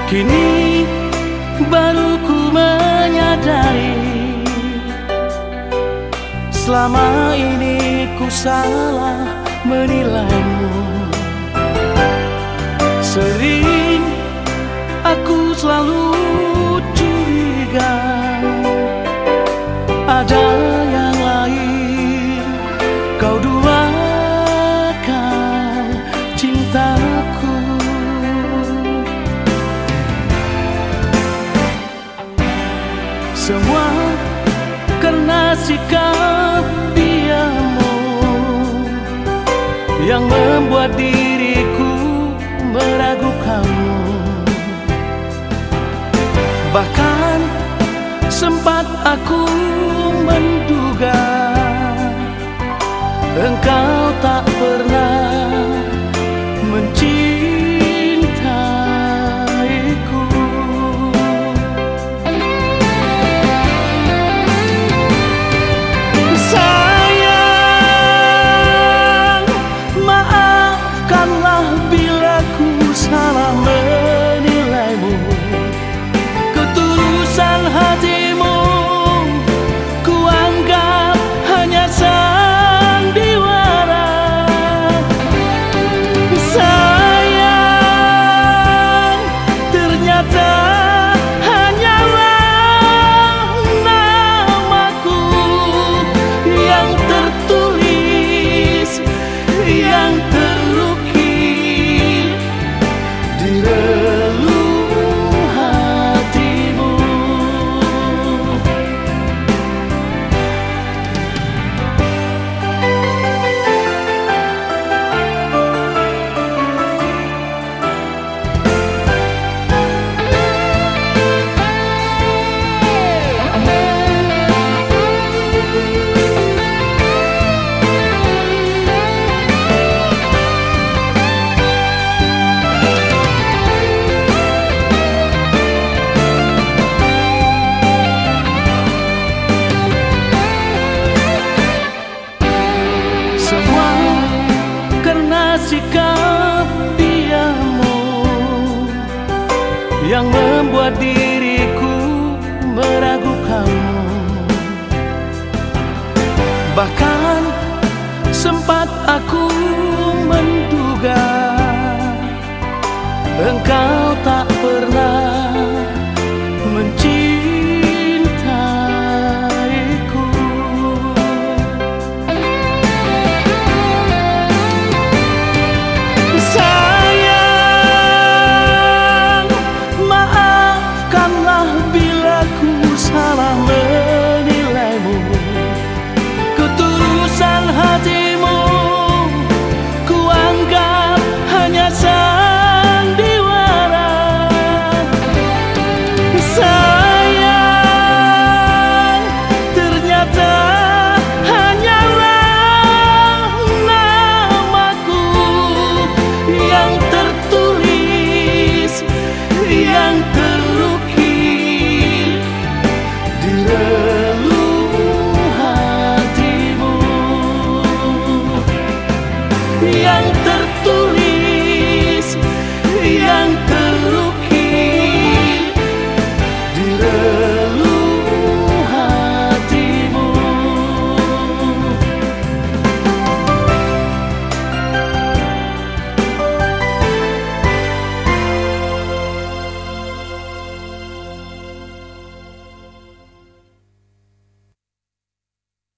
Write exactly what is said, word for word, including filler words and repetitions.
Kini baru ku menyadari, selama ini ku salah menilaimu. Sering aku selalu curiga ada yang lain, kau duakan cintaku. Semua karena sikap diammu yang membuat diriku meragukanmu. Bahkan sempat aku menduga engkau tak pernah mencintaiku. Sayang, maafkanlah bila ku salah menilaimu. Ketulusan hatimu ku anggap hanya sandiwara. Sayang, ternyata hanyalah namaku yang tertulis, yang terukir di relung hatimu. Semua karena sikap diammu yang membuat diriku meragukanmu. Bahkan